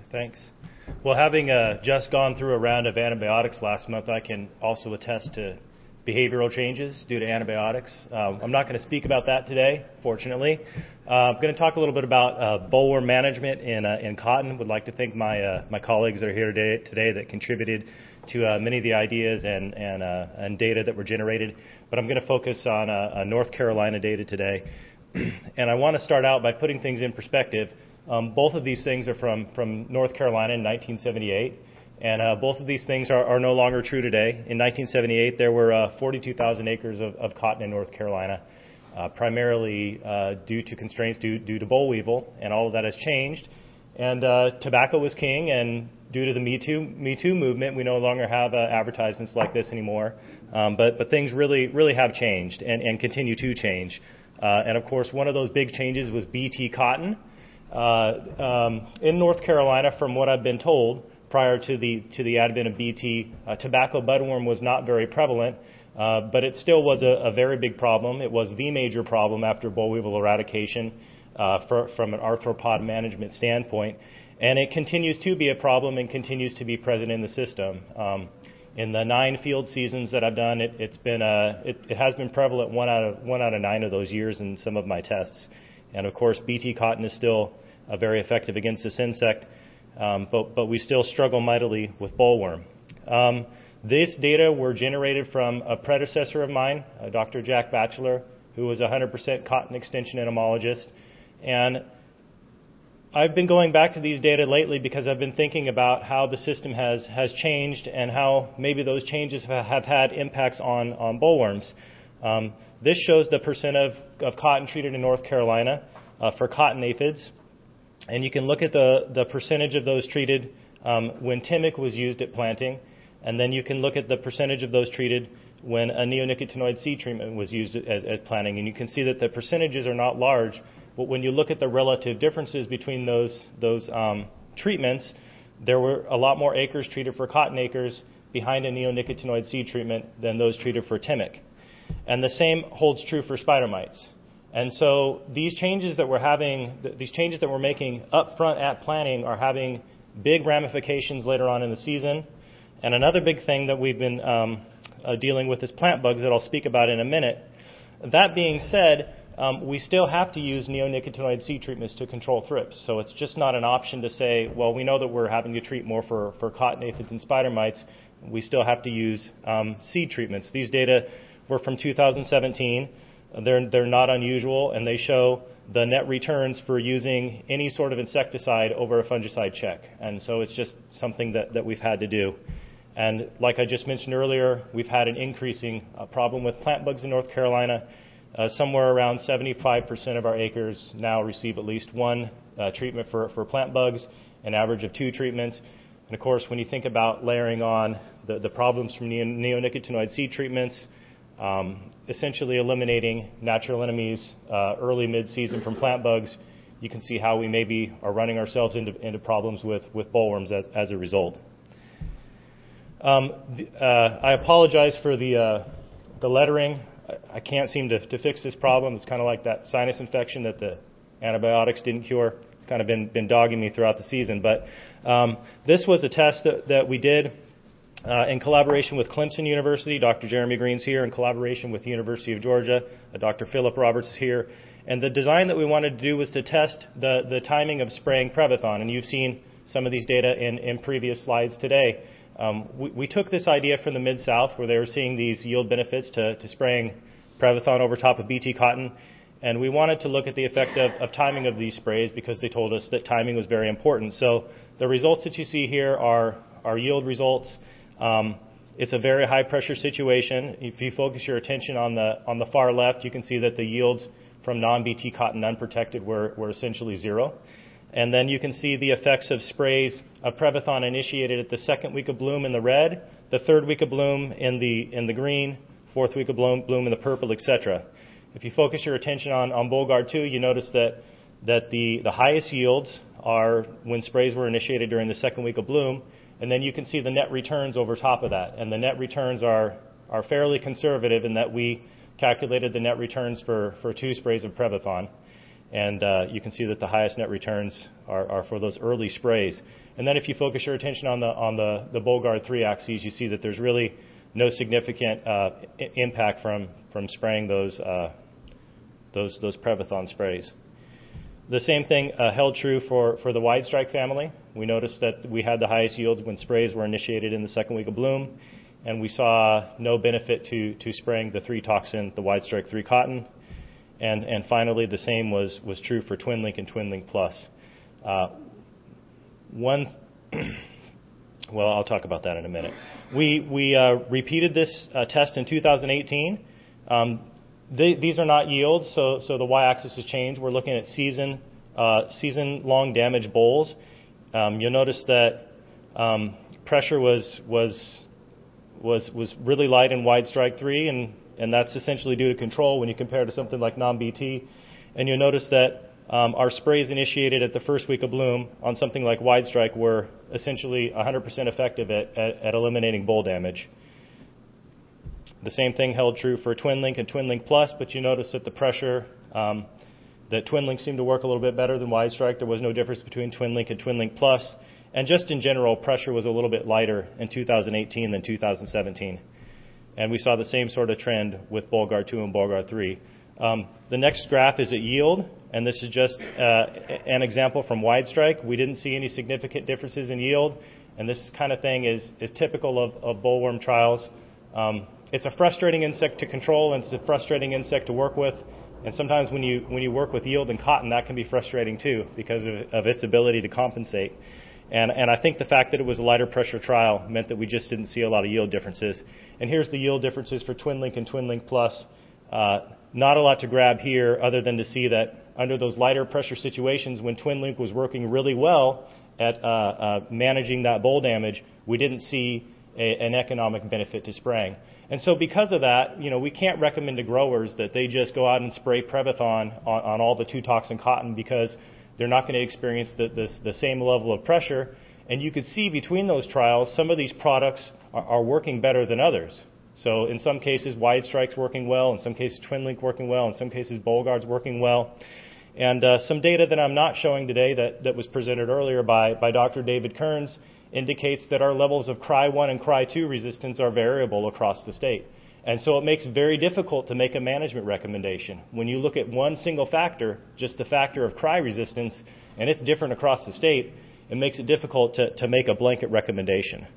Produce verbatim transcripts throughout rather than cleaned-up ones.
Thanks. Well, having uh, just gone through a round of antibiotics last month, I can also attest to behavioral changes due to antibiotics. Uh, I'm not going to speak about that today, fortunately. Uh, I'm going to talk a little bit about uh, bollworm management in, uh, in cotton. Would like to thank my uh, my colleagues that are here today, today that contributed to uh, many of the ideas and and, uh, and data that were generated. But I'm going to focus on uh, uh, North Carolina data today. And I want to start out by putting things in perspective. Um, both of these things are from, from North Carolina in nineteen seventy-eight. And uh, both of these things are, are no longer true today. In nineteen seventy-eight, there were uh, forty-two thousand acres of, of cotton in North Carolina, uh, primarily uh, due to constraints due, due to boll weevil, and all of that has changed. And uh, tobacco was king, and due to the Me Too, Me Too movement, we no longer have uh, advertisements like this anymore. Um, but, but things really, really have changed and, and continue to change. Uh, and of course, one of those big changes was B T cotton. Uh, um, in North Carolina, from what I've been told, prior to the to the advent of B T, uh, tobacco budworm was not very prevalent, uh, but it still was a, a very big problem. It was the major problem after boll weevil eradication uh, for, from an arthropod management standpoint, and it continues to be a problem and continues to be present in the system. Um, in the nine field seasons that I've done, it, it's been a, it, it has been prevalent one out of one out of nine of those years in some of my tests, and of course B T cotton is still uh, very effective against this insect. Um, but, but we still struggle mightily with bollworm. Um, this data were generated from a predecessor of mine, uh, Doctor Jack Batchelor, who was a one hundred percent cotton extension entomologist. And I've been going back to these data lately because I've been thinking about how the system has, has changed and how maybe those changes have, have had impacts on, on bollworms. Um, this shows the percent of, of cotton treated in North Carolina uh, for cotton aphids. And you can look at the, the percentage of those treated um, when Timic was used at planting, and then you can look at the percentage of those treated when a neonicotinoid seed treatment was used as, as planting. And you can see that the percentages are not large, but when you look at the relative differences between those, those um, treatments, there were a lot more acres treated for cotton acres behind a neonicotinoid seed treatment than those treated for Timic. And the same holds true for spider mites. And so these changes that we're having, these changes that we're making up front at planting are having big ramifications later on in the season. And another big thing that we've been um, uh, dealing with is plant bugs that I'll speak about in a minute. That being said, um, we still have to use neonicotinoid seed treatments to control thrips. So it's just not an option to say, well, we know that we're having to treat more for, for cotton aphids and spider mites. We still have to use um, seed treatments. These data were from two thousand seventeen. They're, they're not unusual, and they show the net returns for using any sort of insecticide over a fungicide check. And so it's just something that, that we've had to do. And like I just mentioned earlier, we've had an increasing uh, problem with plant bugs in North Carolina. Uh, somewhere around seventy-five percent of our acres now receive at least one uh, treatment for, for plant bugs, an average of two treatments. And of course, when you think about layering on the, the problems from neo, neonicotinoid seed treatments, Um, essentially eliminating natural enemies uh, early mid-season from plant bugs, you can see how we maybe are running ourselves into, into problems with, with bollworms as, as a result. Um, the, uh, I apologize for the, uh, the lettering. I, I can't seem to, to fix this problem. It's kind of like that sinus infection that the antibiotics didn't cure. It's kind of been, been dogging me throughout the season. But um, this was a test that, that we did Uh, in collaboration with Clemson University. Doctor Jeremy Green's here, in collaboration with the University of Georgia. Uh, Doctor Philip Roberts is here. And the design that we wanted to do was to test the, the timing of spraying Prevathon. And you've seen some of these data in, in previous slides today. Um, we, we took this idea from the Mid-South, where they were seeing these yield benefits to, to spraying Prevathon over top of B T cotton. And we wanted to look at the effect of, of timing of these sprays because they told us that timing was very important. So the results that you see here are, are yield results. Um, it's a very high pressure situation. If you focus your attention on the on the far left, you can see that the yields from non-B T cotton unprotected were, were essentially zero. And then you can see the effects of sprays of Prevathon initiated at the second week of bloom in the red, the third week of bloom in the in the green, fourth week of bloom, bloom in the purple, et cetera. If you focus your attention on, on Bollgard two, you notice that that the, the highest yields are when sprays were initiated during the second week of bloom. And then you can see the net returns over top of that. And the net returns are, are fairly conservative in that we calculated the net returns for, for two sprays of Prevathon. And uh, you can see that the highest net returns are, are for those early sprays. And then if you focus your attention on the on the, the Bollgard three axes, you see that there's really no significant uh, I- impact from, from spraying those, uh, those, those Prevathon sprays. The same thing uh, held true for, for the wide strike family. We noticed that we had the highest yields when sprays were initiated in the second week of bloom, and we saw no benefit to, to spraying the three toxin, the wide strike three cotton. And, and finally, the same was, was true for TwinLink and TwinLink Plus. Uh, one, well, I'll talk about that in a minute. We, we uh, repeated this uh, test in two thousand eighteen. Um, They, these are not yields, so, so the y-axis has changed. We're looking at season, uh, season-long damage bowls. Um, you'll notice that um, pressure was was was was really light in wide strike three, and, and that's essentially due to control when you compare to something like non-B T. And you'll notice that um, our sprays initiated at the first week of bloom on something like wide strike were essentially one hundred percent effective at, at, at eliminating bowl damage. The same thing held true for TwinLink and TwinLink Plus, but you notice that the pressure, um, that TwinLink seemed to work a little bit better than wide strike. There was no difference between TwinLink and TwinLink Plus. And just in general, pressure was a little bit lighter in two thousand eighteen than two thousand seventeen. And we saw the same sort of trend with Bollgard two and Bollgard three. Um, the next graph is at yield, and this is just uh, an example from wide strike. We didn't see any significant differences in yield, and this kind of thing is, is typical of, of bollworm trials. Um, It's a frustrating insect to control, and it's a frustrating insect to work with. And sometimes when you when you work with yield and cotton, that can be frustrating too because of, of its ability to compensate. And and I think the fact that it was a lighter pressure trial meant that we just didn't see a lot of yield differences. And here's the yield differences for TwinLink and TwinLink Plus. Uh, not a lot to grab here other than to see that under those lighter pressure situations when TwinLink was working really well at uh, uh, managing that bowl damage, we didn't see a, an economic benefit to spraying. And so because of that, you know, we can't recommend to growers that they just go out and spray Prevathon on, on all the two-toxin cotton because they're not going to experience the, the, the same level of pressure. And you could see between those trials, some of these products are, are working better than others. So in some cases, wide strike's working well. In some cases, TwinLink working well. In some cases, Bollgard's working well. And uh, some data that I'm not showing today that, that was presented earlier by, by Doctor David Kearns indicates that our levels of C R Y one and C R Y two resistance are variable across the state. And so it makes it very difficult to make a management recommendation. When you look at one single factor, just the factor of C R Y resistance, and it's different across the state, it makes it difficult to, to make a blanket recommendation.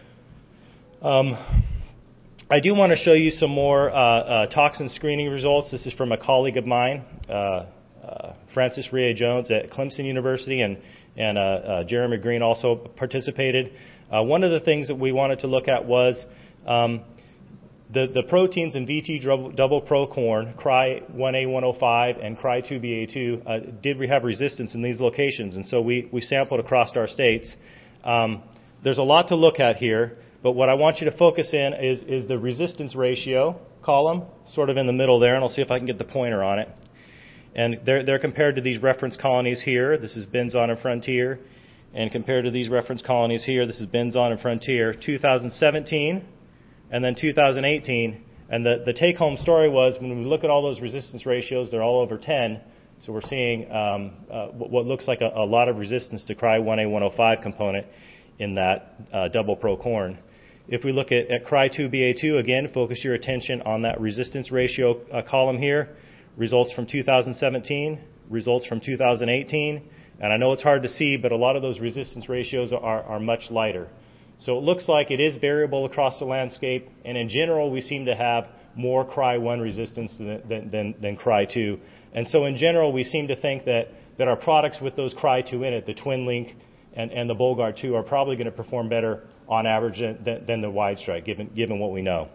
Um, I do want to show you some more uh, uh, toxin screening results. This is from a colleague of mine, uh, uh, Francis Rea-Jones at Clemson University, and and uh, uh, Jeremy Green also participated. Uh, one of the things that we wanted to look at was um, the, the proteins in V T double, double pro corn, C R Y one A one oh five and C R Y two B A two, uh, did we have resistance in these locations? And so we, we sampled across our states. Um, there's a lot to look at here, but what I want you to focus in is, is the resistance ratio column, sort of in the middle there, and I'll see if I can get the pointer on it. And they're, they're compared to these reference colonies here. This is Benzon and Frontier. And compared to these reference colonies here, this is Benzon and Frontier, two thousand seventeen and then two thousand eighteen. And the, the take-home story was when we look at all those resistance ratios, they're all over ten. So we're seeing um, uh, what looks like a, a lot of resistance to C R Y one A one oh five component in that uh, double pro corn. If we look at, at C R Y two B A two, again, focus your attention on that resistance ratio uh, column here. Results from two thousand seventeen, results from two thousand eighteen, and I know it's hard to see, but a lot of those resistance ratios are, are much lighter. So it looks like it is variable across the landscape, and in general, we seem to have more C R Y one resistance than, than, than, than C R Y two. And so in general, we seem to think that, that our products with those C R Y two in it, the TwinLink and, and the Bollgard two, are probably going to perform better on average than, than the wide strike, given, given what we know.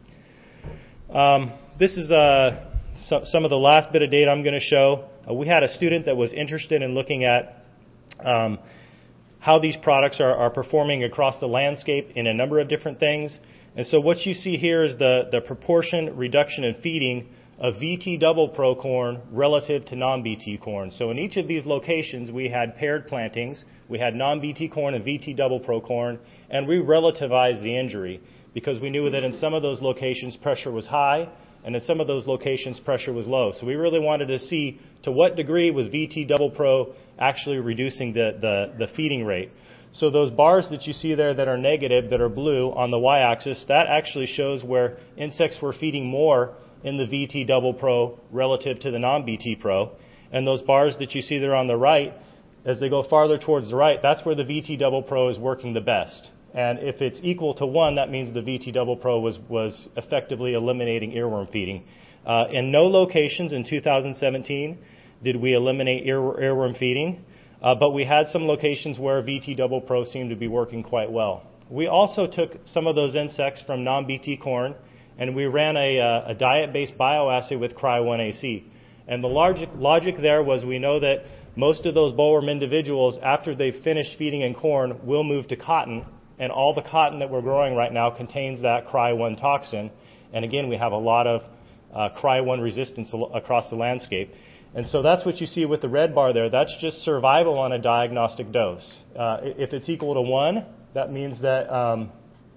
Um, this is a... So, some of the last bit of data I'm going to show. Uh, we had a student that was interested in looking at um, how these products are, are performing across the landscape in a number of different things. And so what you see here is the, the proportion reduction in feeding of V T double pro corn relative to non-B T corn. So in each of these locations, we had paired plantings. We had non-B T corn and V T double pro corn, and we relativized the injury because we knew that in some of those locations pressure was high, and in some of those locations pressure was low. So we really wanted to see to what degree was V T Double Pro actually reducing the, the, the feeding rate. So those bars that you see there that are negative, that are blue on the y-axis, that actually shows where insects were feeding more in the V T Double Pro relative to the non-V T Pro. And those bars that you see there on the right, as they go farther towards the right, that's where the V T Double Pro is working the best. And if it's equal to one, that means the V T Double Pro was, was effectively eliminating earworm feeding. Uh, in no locations in two thousand seventeen did we eliminate ear, earworm feeding, uh, but we had some locations where V T Double Pro seemed to be working quite well. We also took some of those insects from non-B T corn, and we ran a, uh, a diet-based bioassay with C R Y one A C. And the logic, logic there was we know that most of those bollworm individuals, after they've finished feeding in corn, will move to cotton, and all the cotton that we're growing right now contains that C R Y one toxin. And again, we have a lot of uh, C R Y one resistance al- across the landscape. And so that's what you see with the red bar there. That's just survival on a diagnostic dose. Uh, if it's equal to one, that means that, um,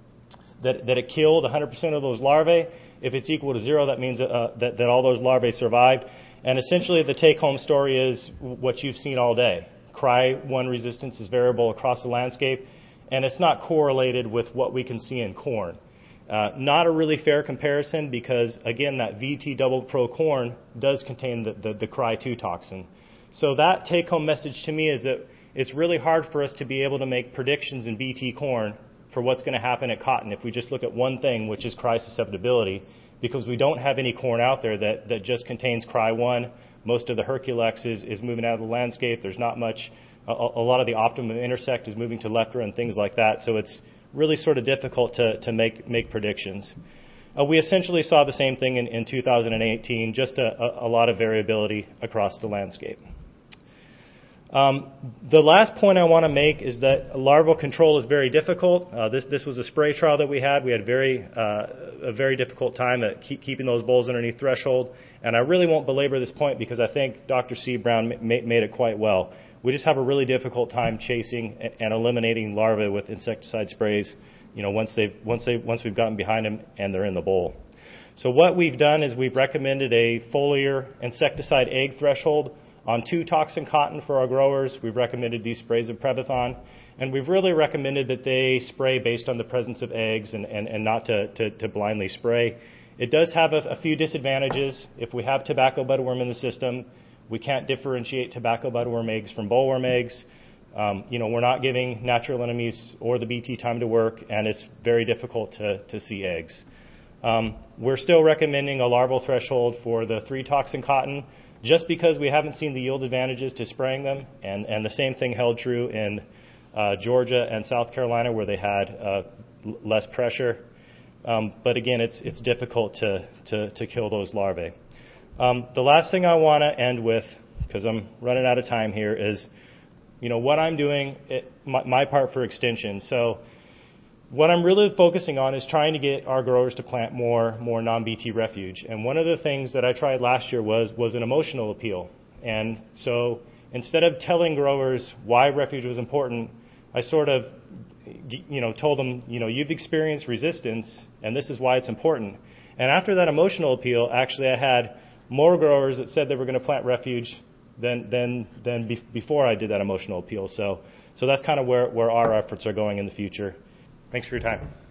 that, that it killed one hundred percent of those larvae. If it's equal to zero, that means uh, that, that all those larvae survived. And essentially the take-home story is what you've seen all day. C R Y one resistance is variable across the landscape, and it's not correlated with what we can see in corn. Uh, not a really fair comparison because, again, that V T Double Pro corn does contain the, the, the C R Y two toxin. So that take-home message to me is that it's really hard for us to be able to make predictions in B T corn for what's going to happen at cotton if we just look at one thing, which is C R Y susceptibility, because we don't have any corn out there that, that just contains C R Y one. Most of the Herculex is, is moving out of the landscape. There's not much. A, a lot of the Optimum Intersect is moving to Leptra and things like that. So it's really sort of difficult to, to make, make predictions. Uh, we essentially saw the same thing in, in two thousand eighteen, just a, a, a lot of variability across the landscape. Um, the last point I want to make is that larval control is very difficult. Uh, this, this was a spray trial that we had. We had very, uh, a very difficult time at keep, keeping those bulls underneath threshold. And I really won't belabor this point because I think Doctor C. Brown ma- made it quite well. We just have a really difficult time chasing and eliminating larvae with insecticide sprays, you know, once they've, once they, once we've gotten behind them and they're in the bowl. So what we've done is we've recommended a foliar insecticide egg threshold on two toxin cotton for our growers. We've recommended these sprays of Previthon, and we've really recommended that they spray based on the presence of eggs and, and, and not to, to, to blindly spray. It does have a, a few disadvantages. If we have tobacco butterworm in the system, we can't differentiate tobacco butterworm eggs from bollworm eggs. Um, you know, we're not giving natural enemies or the B T time to work, and it's very difficult to, to see eggs. Um, we're still recommending a larval threshold for the three toxin cotton, just because we haven't seen the yield advantages to spraying them, and, and the same thing held true in uh, Georgia and South Carolina where they had uh, l- less pressure. Um, but again, it's it's difficult to, to, to kill those larvae. Um, the last thing I want to end with, because I'm running out of time here, is you know what I'm doing, it, my, my part for extension. So what I'm really focusing on is trying to get our growers to plant more more non-B T refuge. And one of the things that I tried last year was was an emotional appeal. And so instead of telling growers why refuge was important, I sort of you know told them, you know, you've experienced resistance and this is why it's important. And after that emotional appeal, actually I had more growers that said they were going to plant refuge than than than be, before I did that emotional appeal. So so that's kind of where where our efforts are going in the future. Thanks for your time.